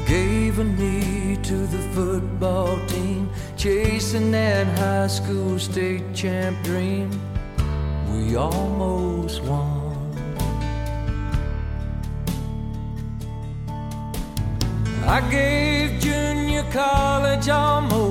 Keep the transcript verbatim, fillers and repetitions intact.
Gave a knee to the football team, chasing that high school state champ dream. We almost won. I gave junior college almost